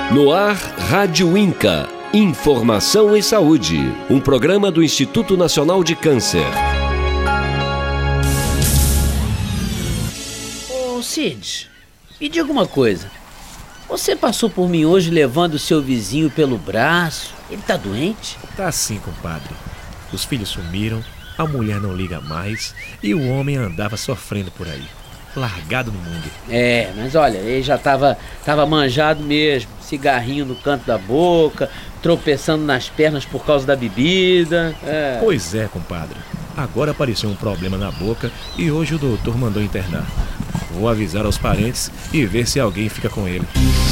No ar, Rádio Inca. Informação e Saúde. Um programa do Instituto Nacional de Câncer. Ô Cid, me diga uma coisa. Você passou por mim hoje levando o seu vizinho pelo braço? Ele tá doente? Tá sim, compadre. Os filhos sumiram, a mulher não liga mais e o homem andava sofrendo por aí, largado no mundo. Mas olha, ele já tava manjado mesmo. Cigarrinho no canto da boca, tropeçando nas pernas por causa da bebida. Pois é, compadre. Agora apareceu um problema na boca e hoje o doutor mandou internar. Vou avisar aos parentes e ver se alguém fica com ele.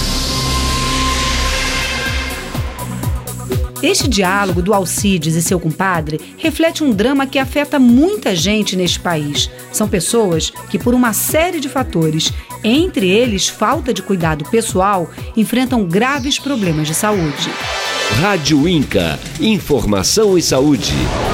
Este diálogo do Alcides e seu compadre reflete um drama que afeta muita gente neste país. São pessoas que, por uma série de fatores, entre eles falta de cuidado pessoal, enfrentam graves problemas de saúde. Rádio Inca. Informação e Saúde.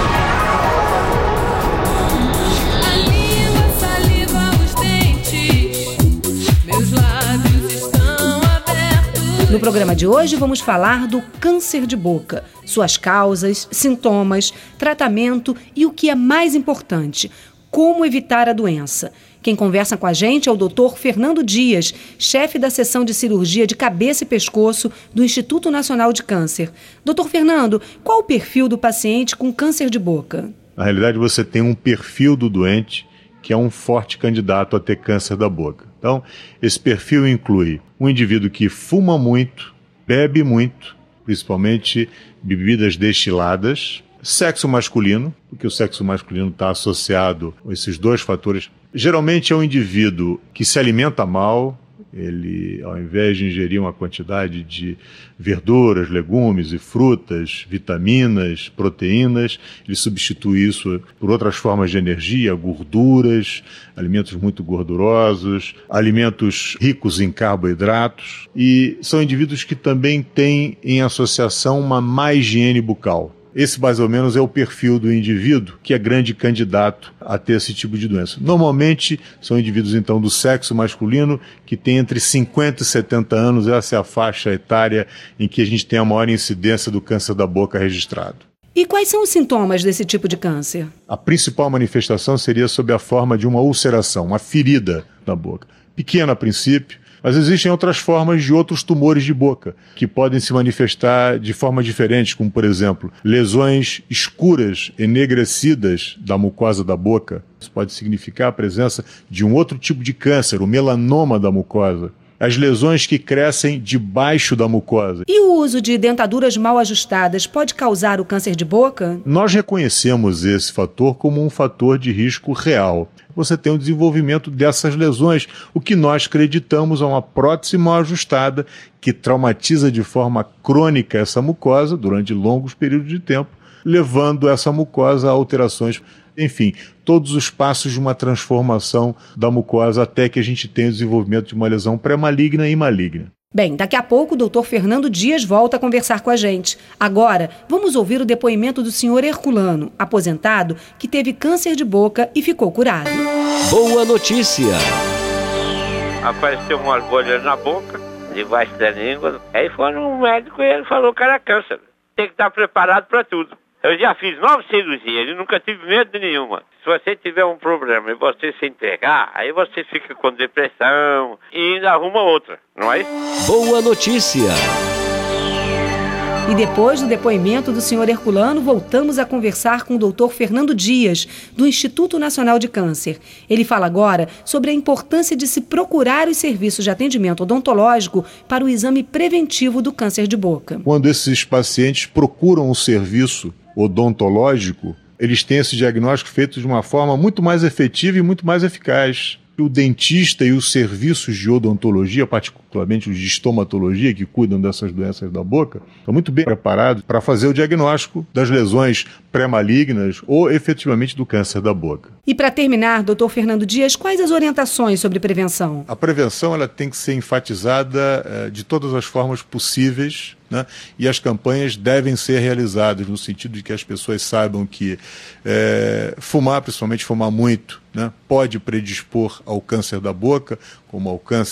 No programa de hoje vamos falar do câncer de boca, suas causas, sintomas, tratamento e o que é mais importante, como evitar a doença. Quem conversa com a gente é o Dr. Fernando Dias, chefe da seção de cirurgia de cabeça e pescoço do Instituto Nacional de Câncer. Dr. Fernando, qual o perfil do paciente com câncer de boca? Na realidade, você tem um perfil do doente que é um forte candidato a ter câncer da boca. Então, esse perfil inclui um indivíduo que fuma muito, bebe muito, principalmente bebidas destiladas, sexo masculino, porque o sexo masculino está associado a esses dois fatores. Geralmente é um indivíduo que se alimenta mal. Ele, ao invés de ingerir uma quantidade de verduras, legumes e frutas, vitaminas, proteínas, ele substitui isso por outras formas de energia, gorduras, alimentos muito gordurosos, alimentos ricos em carboidratos, e são indivíduos que também têm em associação uma má higiene bucal. Esse, mais ou menos, é o perfil do indivíduo que é grande candidato a ter esse tipo de doença. Normalmente, são indivíduos, então, do sexo masculino que tem entre 50 e 70 anos. Essa é a faixa etária em que a gente tem a maior incidência do câncer da boca registrado. E quais são os sintomas desse tipo de câncer? A principal manifestação seria sob a forma de uma ulceração, uma ferida na boca. Pequena a princípio, mas existem outras formas de outros tumores de boca, que podem se manifestar de forma diferente, como, por exemplo, lesões escuras, enegrecidas da mucosa da boca. Isso pode significar a presença de um outro tipo de câncer, o melanoma da mucosa. As lesões que crescem debaixo da mucosa. E o uso de dentaduras mal ajustadas pode causar o câncer de boca? Nós reconhecemos esse fator como um fator de risco real. Você tem o desenvolvimento dessas lesões, o que nós acreditamos é uma prótese mal ajustada que traumatiza de forma crônica essa mucosa durante longos períodos de tempo, levando essa mucosa a alterações. Enfim, todos os passos de uma transformação da mucosa até que a gente tenha o desenvolvimento de uma lesão pré-maligna e maligna. Bem, daqui a pouco o Dr. Fernando Dias volta a conversar com a gente. Agora, vamos ouvir o depoimento do senhor Herculano, aposentado, que teve câncer de boca e ficou curado. Boa notícia! Apareceu uma bolha na boca, debaixo da língua. Aí foi no médico e ele falou que era câncer. Tem que estar preparado para tudo. Eu já fiz 9 cirurgias e nunca tive medo nenhuma. Se você tiver um problema e você se entregar, aí você fica com depressão e ainda arruma outra, não é isso? Boa notícia! E depois do depoimento do senhor Herculano, voltamos a conversar com o Dr. Fernando Dias, do Instituto Nacional de Câncer. Ele fala agora sobre a importância de se procurar os serviços de atendimento odontológico para o exame preventivo do câncer de boca. Quando esses pacientes procuram um serviço odontológico, eles têm esse diagnóstico feito de uma forma muito mais efetiva e muito mais eficaz. O dentista e os serviços de odontologia, particularmente os de estomatologia, que cuidam dessas doenças da boca, estão muito bem preparados para fazer o diagnóstico das lesões pré-malignas ou efetivamente do câncer da boca. E para terminar, Dr. Fernando Dias, quais as orientações sobre prevenção? A prevenção ela tem que ser enfatizada de todas as formas possíveis, né? E as campanhas devem ser realizadas no sentido de que as pessoas saibam que fumar, principalmente fumar muito, né, pode predispor ao câncer da boca, como ao câncer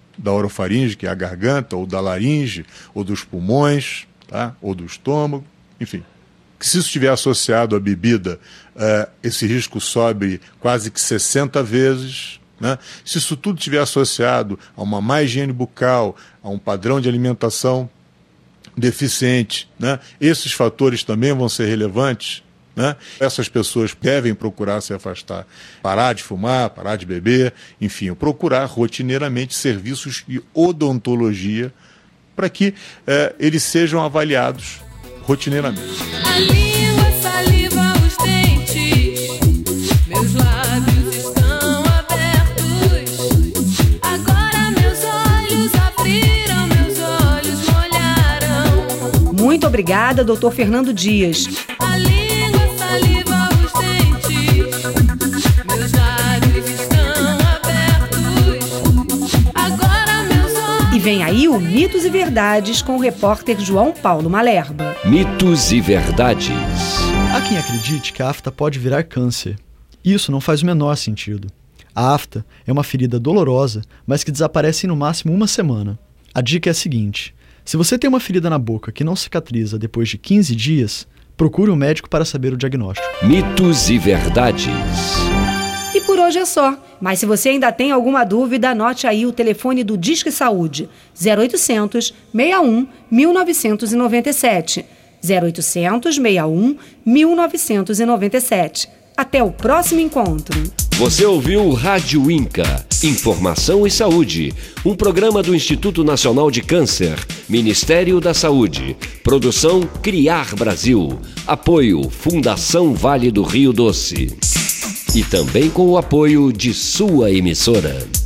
da orofaringe, que é a garganta, ou da laringe, ou dos pulmões, tá? Ou do estômago, enfim. Que se isso estiver associado à bebida, esse risco sobe quase que 60 vezes. Né? Se isso tudo estiver associado a uma má higiene bucal, a um padrão de alimentação deficiente, né? Esses fatores também vão ser relevantes. Né? Essas pessoas devem procurar se afastar, parar de fumar, parar de beber, enfim, procurar rotineiramente serviços de odontologia para que eles sejam avaliados rotineiramente. A língua, saliva, os dentes, meus lábios estão abertos. Agora meus olhos abriram, meus olhos molharam. Muito obrigada, Dr. Fernando Dias. A língua, saliva, os dentes, meus lábios estão abertos. Agora meus olhos... E vem aí o Mitos e Verdades com o repórter João Paulo Malerba. Mitos e verdades. Há quem acredite que a afta pode virar câncer. Isso não faz o menor sentido. A afta é uma ferida dolorosa, mas que desaparece em no máximo uma semana. A dica é a seguinte: se você tem uma ferida na boca que não cicatriza depois de 15 dias, procure um médico para saber o diagnóstico. Mitos e verdades. E por hoje é só. Mas se você ainda tem alguma dúvida, anote aí o telefone do Disque Saúde, 0800 61 1997. 0800 61 1997. Até o próximo encontro. Você ouviu Rádio Inca, Informação e Saúde, um programa do Instituto Nacional de Câncer, Ministério da Saúde, produção Criar Brasil, apoio Fundação Vale do Rio Doce. E também com o apoio de sua emissora.